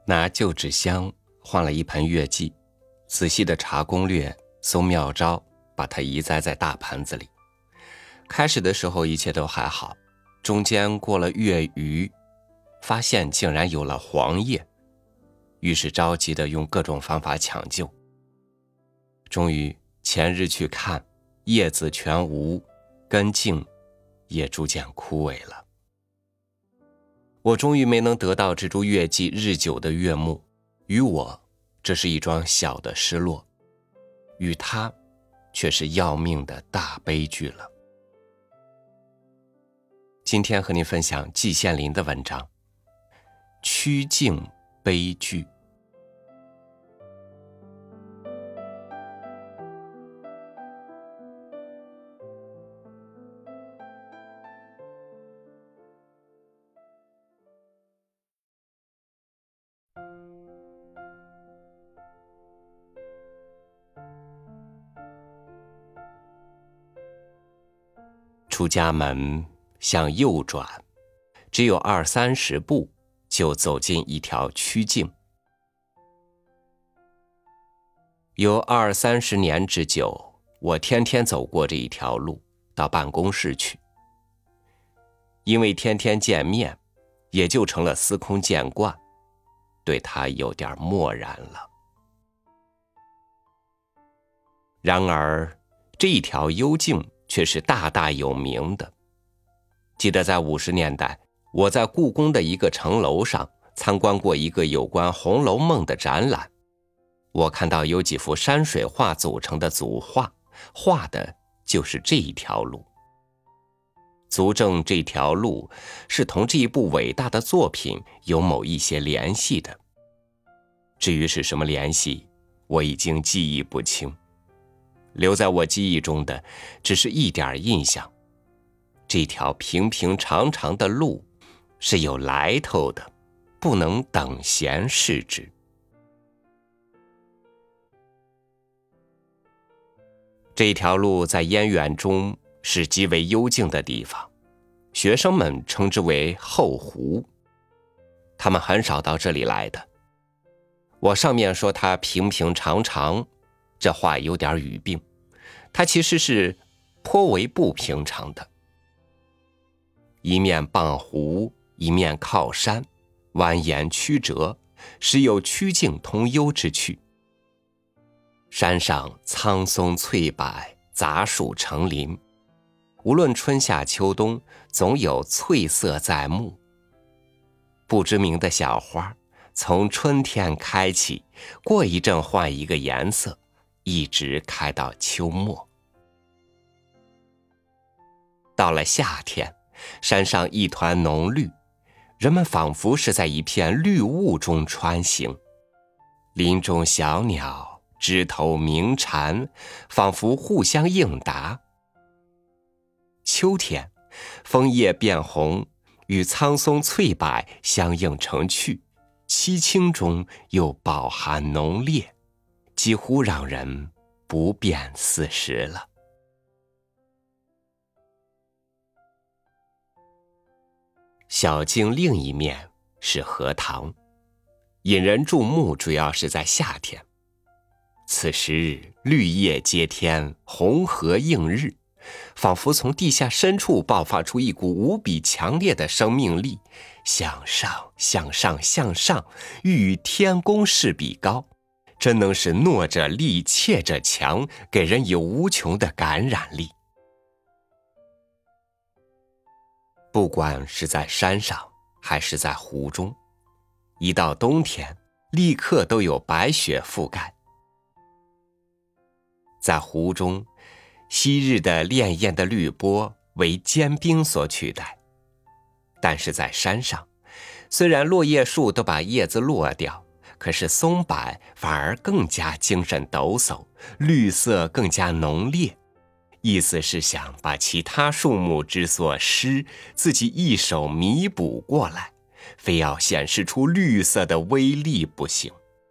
拿旧纸箱换了一盆月季，仔细的查攻略，搜妙招，把它移栽在大盘子里。开始的时候一切都还好，中间过了月余，发现竟然有了黄叶，于是着急的用各种方法抢救。终于前日去看，叶子全无，根茎也逐渐枯萎了。我终于没能得到这株月季日久的悦目，于我这是一桩小的失落，与他却是要命的大悲剧了。今天和您分享季羡林的文章《曲径悲剧》。出家门向右转，只有20-30步就走进一条曲径。有20-30年之久，我天天走过这一条路到办公室去。因为天天见面，也就成了司空见惯，对他有点漠然了。然而这一条幽径却是大大有名的。记得在50年代，我在故宫的一个城楼上参观过一个有关《红楼梦》的展览，我看到有几幅山水画组成的组画，画的就是这一条路，足证这条路是同这一部伟大的作品有某一些联系的。至于是什么联系，我已经记忆不清，留在我记忆中的只是一点印象。这条平平常常的路是有来头的，不能等闲视之。这条路在燕园中是极为幽静的地方，学生们称之为后湖，他们很少到这里来的。我上面说它平平常常，这话有点语病，它其实是颇为不平常的。一面傍湖，一面靠山，蜿蜒曲折，时有曲径通幽之趣。山上苍松翠柏，杂树成林，无论春夏秋冬，总有翠色在目。不知名的小花从春天开起，过一阵换一个颜色，一直开到秋末。到了夏天，山上一团浓绿，人们仿佛是在一片绿雾中穿行。林中小鸟枝头鸣蝉，仿佛互相应答。秋天，枫叶变红，与苍松翠柏相映成趣，凄清中又饱含浓烈，几乎让人不辨四时了。小径另一面是荷塘，引人注目主要是在夏天。此时绿叶接天，红荷映日，仿佛从地下深处爆发出一股无比强烈的生命力，向上向上向上，欲与天公试比高，真能是诺着力，怯着强，给人有无穷的感染力。不管是在山上还是在湖中，一到冬天立刻都有白雪覆盖。在湖中，昔日的潋滟的绿波为坚冰所取代，但是在山上，虽然落叶树都把叶子落掉，可是松柏反而更加精神抖擞，绿色更加浓烈，意思是想把其他树木之所失，自己一手弥补过来，非要显示出绿色的威力不行。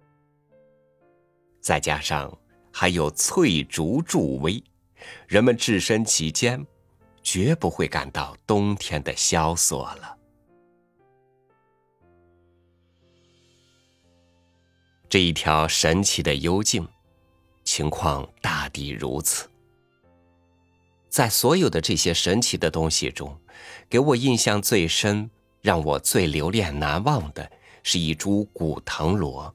再加上还有翠竹助威，人们置身其间，绝不会感到冬天的萧索了。 这一条神奇的幽径，情况大抵如此。在所有的这些神奇的东西中，给我印象最深，让我最留恋难忘的是一株古藤萝。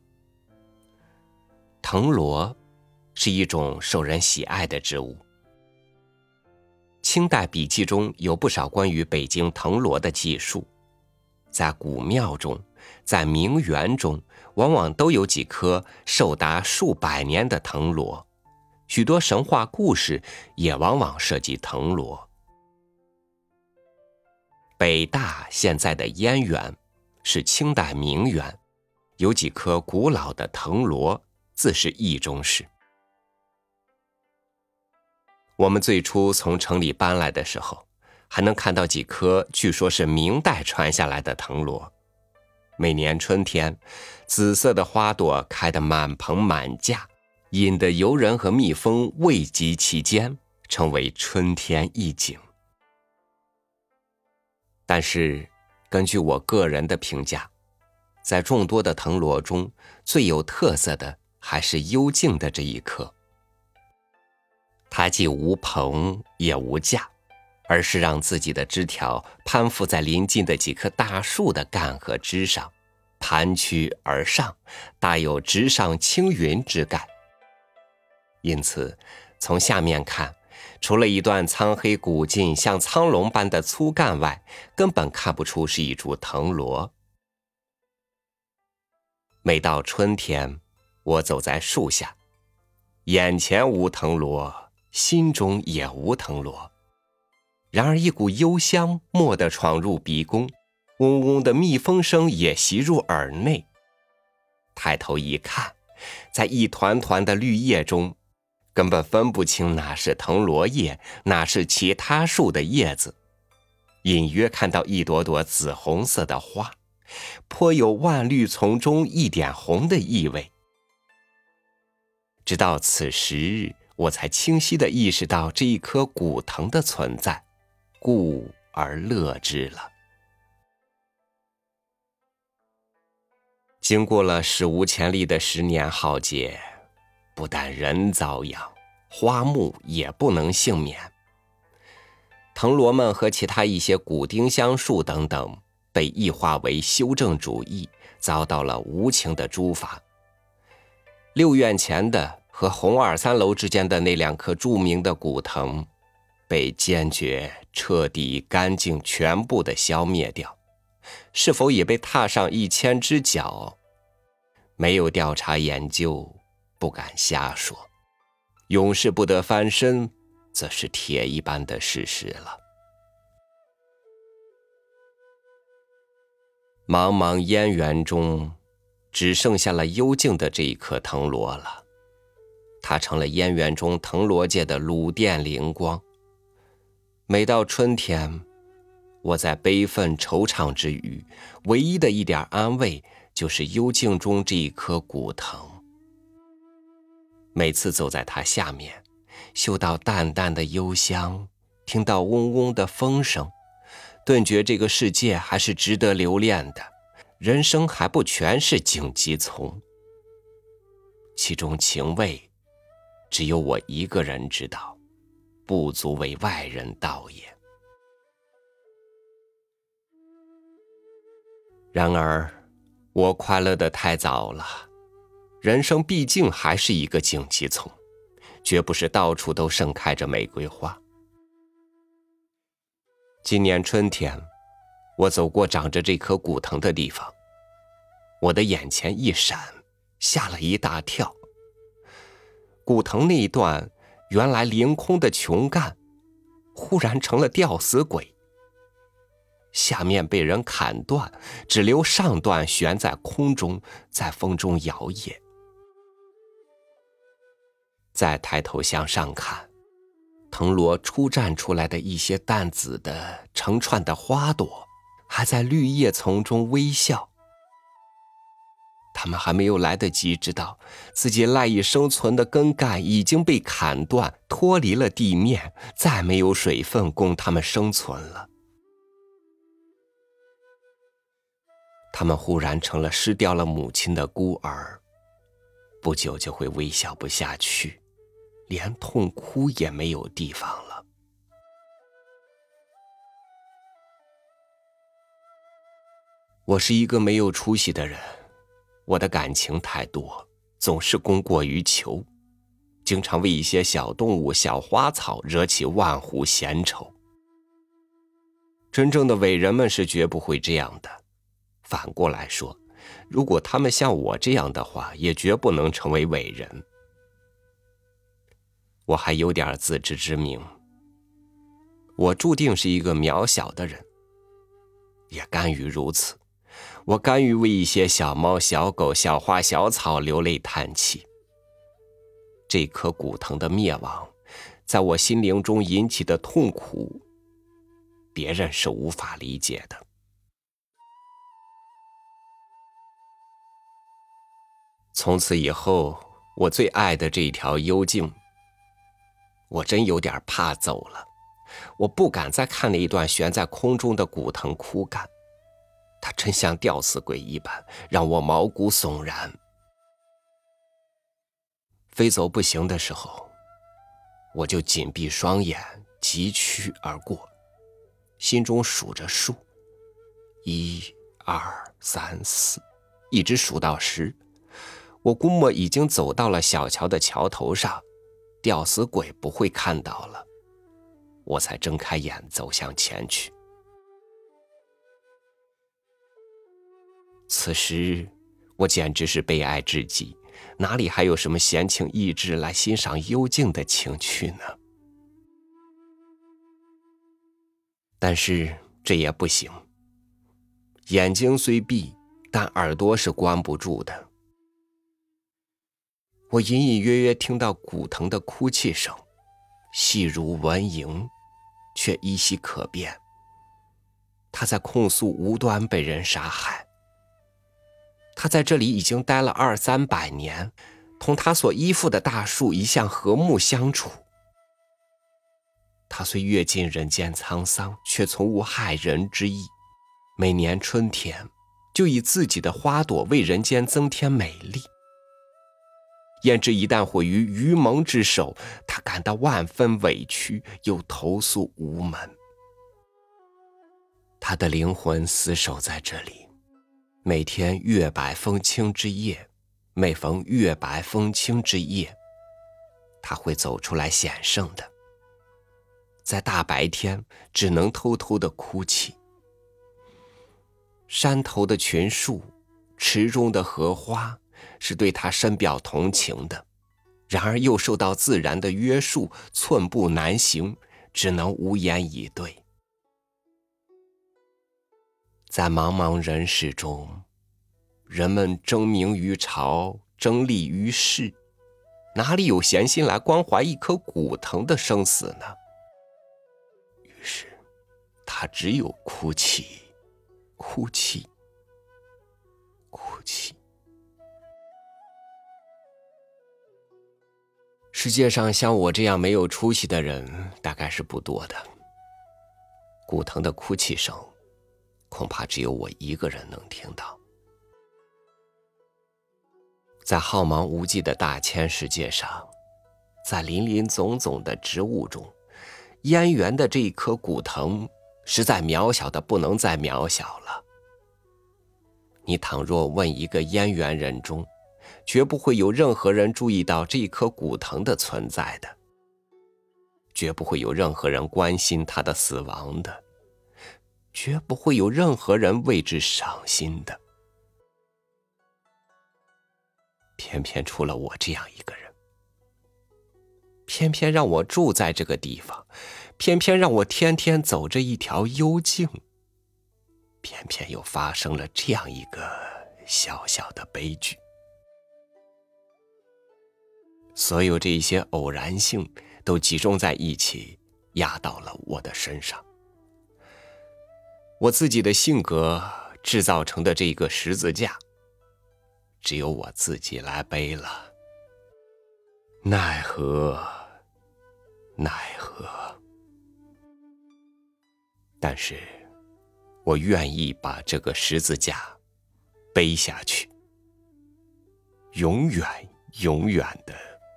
藤萝是一种受人喜爱的植物。清代笔记中有不少关于北京藤萝的记述，在古庙中，在名园中，往往都有几棵寿达数百年的藤萝，许多神话故事也往往涉及藤萝。北大现在的燕园是清代名园，有几棵古老的藤萝，自是意中事。我们最初从城里搬来的时候，还能看到几棵据说是明代传下来的藤萝。每年春天，紫色的花朵开得满棚满架，引得游人和蜜蜂位极其间，成为春天一景。但是，根据我个人的评价，在众多的藤萝中，最有特色的还是幽径的这一棵。它既无棚也无架，而是让自己的枝条攀附在邻近的几棵大树的干和枝上，盘曲而上，大有直上青云之感。因此，从下面看，除了一段苍黑古劲像苍龙般的粗干外，根本看不出是一株藤萝。每到春天，我走在树下，眼前无藤萝，心中也无藤萝，然而一股幽香蓦地闯入鼻弓，嗡嗡的蜜蜂声也袭入耳内。抬头一看，在一团团的绿叶中，根本分不清哪是藤萝叶，哪是其他树的叶子，隐约看到一朵朵紫红色的花，颇有万绿丛中一点红的意味。直到此时，我才清晰地意识到这一棵古藤的存在，故而乐之了。经过了史无前例的10年浩劫，不但人遭殃，花木也不能幸免。藤萝们和其他一些古丁香树等等，被异化为修正主义，遭到了无情的诛伐。6院前的和红2、3楼之间的那2棵著名的古藤，被坚决、彻底、干净全部的消灭掉。是否也被踏上1000只脚？没有调查研究，不敢瞎说。永世不得翻身，则是铁一般的事实了。茫茫燕园中，只剩下了幽径的这一棵藤萝了。它成了燕园中藤萝界的鲁电灵光。每到春天，我在悲愤惆怅之余，唯一的一点安慰，就是幽径中这一棵古藤。每次走在它下面，嗅到淡淡的幽香，听到嗡嗡的风声，顿觉这个世界还是值得留恋的，人生还不全是荆棘丛。其中情味，只有我一个人知道，不足为外人道也。然而，我快乐得太早了。人生毕竟还是一个荆棘丛，绝不是到处都盛开着玫瑰花。今年春天，我走过长着这棵古藤的地方，我的眼前一闪，吓了一大跳。古藤那一段原来凌空的琼干，忽然成了吊死鬼，下面被人砍断，只留上段悬在空中，在风中摇曳。再抬头向上看，藤萝初绽出来的一些淡紫的成串的花朵，还在绿叶丛中微笑。他们还没有来得及知道自己赖以生存的根干已经被砍断，脱离了地面，再没有水分供他们生存了。他们忽然成了失掉了母亲的孤儿， 不久就会微笑不下去，连痛哭也没有地方了。我是一个没有出息的人，我的感情太多，总是供过于求，经常为一些小动物、小花草惹起万户闲愁。真正的伟人们是绝不会这样的。反过来说，如果他们像我这样的话，也绝不能成为伟人。我还有点自知之明，我注定是一个渺小的人，也甘于如此。我甘于为一些小猫、小狗、小花、小草流泪叹气。这棵古藤的灭亡，在我心灵中引起的痛苦，别人是无法理解的。从此以后，我最爱的这条幽径，我真有点怕走了。我不敢再看那一段悬在空中的古藤枯干，它真像吊死鬼一般，让我毛骨悚然。非走不行的时候，我就紧闭双眼，疾趋而过，心中数着数，1、2、3、4，一直数到10。我估摸已经走到了小桥的桥头上，吊死鬼不会看到了，我才睁开眼走向前去。此时我简直是悲哀至极，哪里还有什么闲情逸致来欣赏幽静的情趣呢？但是这也不行，眼睛虽闭，但耳朵是关不住的。我隐隐约约听到古藤的哭泣声，细如蚊蝇，却依稀可辨。他在控诉无端被人杀害。他在这里已经待了200、300年，同他所依附的大树一向和睦相处。他虽阅尽人间沧桑，却从无害人之意。每年春天，就以自己的花朵为人间增添美丽。焉知一旦毁于愚蒙之手，他感到万分委屈，又投诉无门。他的灵魂死守在这里，每天月白风清之夜，每逢月白风清之夜，他会走出来显圣的。在大白天只能偷偷的哭泣。山头的群树，池中的荷花，是对他深表同情的，然而又受到自然的约束，寸步难行，只能无言以对。在茫茫人世中，人们争名于朝，争利于世，哪里有闲心来关怀一棵古藤的生死呢？于是他只有哭泣，哭泣，哭泣。世界上像我这样没有出息的人大概是不多的，古藤的哭泣声恐怕只有我一个人能听到。在浩茫无际的大千世界上，在林林总总的植物中，燕园的这一棵古藤实在渺小的不能再渺小了。你倘若问一个燕园人中，绝不会有任何人注意到这一棵古藤的存在的，绝不会有任何人关心它的死亡的，绝不会有任何人为之伤心的。偏偏出了我这样一个人，偏偏让我住在这个地方，偏偏让我天天走着一条幽径，偏偏又发生了这样一个小小的悲剧。所有这些偶然性都集中在一起，压到了我的身上。我自己的性格制造成的这个十字架，只有我自己来背了。奈何，奈何。但是我愿意把这个十字架背下去，永远永远的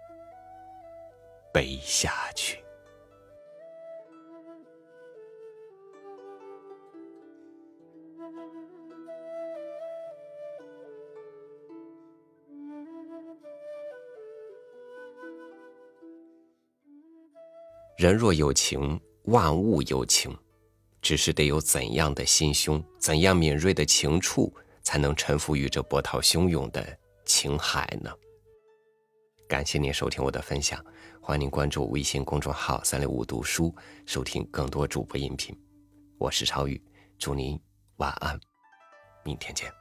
背下去。人若有情，万物有情，只是得有怎样的心胸，怎样敏锐的情触，才能臣服于这波涛汹涌的情海呢？感谢您收听我的分享，欢迎您关注微信公众号365读书，收听更多主播音频。我是超宇，祝您晚安，明天见。